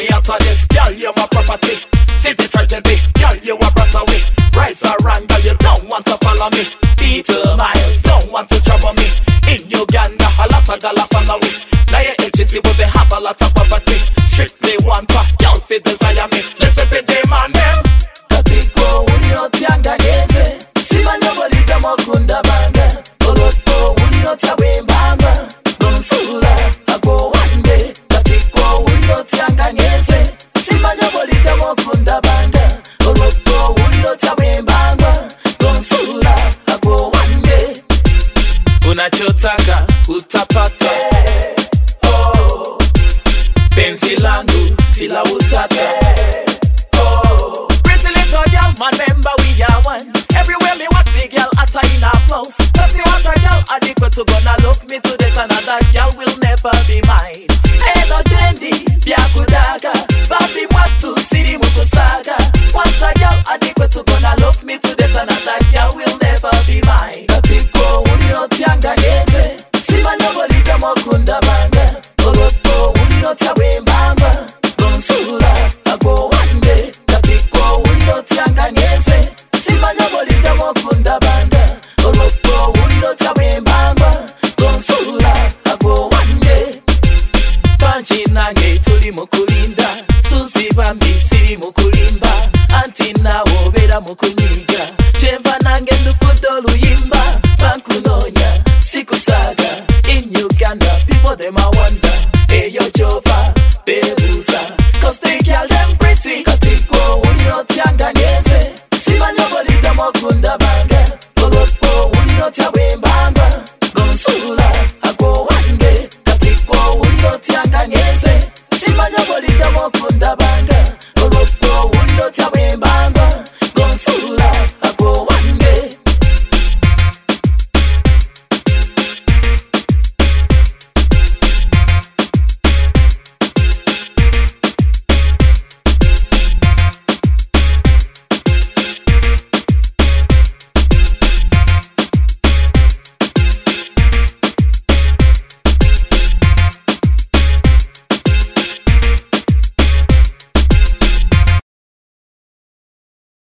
me after this, girl, you're my property. City tragedy, girl, you are brought away. Rise or wrong, girl, you don't want to follow me. Peter Miles, don't want to trouble me. In Uganda, a lot of girl follow me. Now your agency, but they have a lot of poverty. Strictly want to, girl, fit desire me. Listen for them and them. Katiko, unyo tianga nyeze. Sima nyobolika mokunda banga. Oloto, unyo tiawe mbanga. Donsula, ako wande. Katiko, unyo tianga nyeze. Sima nyobolika mokunda banga. Oloto, unyo tiawe mbanga. Donsula, ako wande. Unachotaka, utapata. Oh, penzi langu, sila utata. oh. Pretty little girl, man, remember we are one. Everywhere me walk, the girl utter in a close. Cause me want a girl adequate to gonna love me to death. Another girl will never be mine. Ain't no jendi, byakudaga. Babi mwatu, siri mukusaga. Want a girl adequate to gonna love me to death. Another girl will never be mine. Katiko, unyo tianga nyeze. Sima nyobolika mokunda banga. Oloto, unyo tiawe mbanga. Donsula, ako wande. Katiko, unyo tianga nyeze. Sima nyobolika mokunda banga. Oloto, unyo tiawe mbanga. Donsula, ako wande. Panchi nange tuli mukulinda. Suzi bambi siri mukulimba. Anti nawo bera mukunyiga. Chemva nange ndufudo luyimba. Bankunonya, sikusaga. In Uganda, people them a wonder. Hey yo Jova, bebuza. Cause they girl them pretty. Katiko, unyo tianga nyeze. Sima nyobolika mokunda banga. Oloto, unyo tiawe mbanga. Donsula, ako wande. Katiko, unyo tianga nyeze. Sima nyobolika mokunda banga.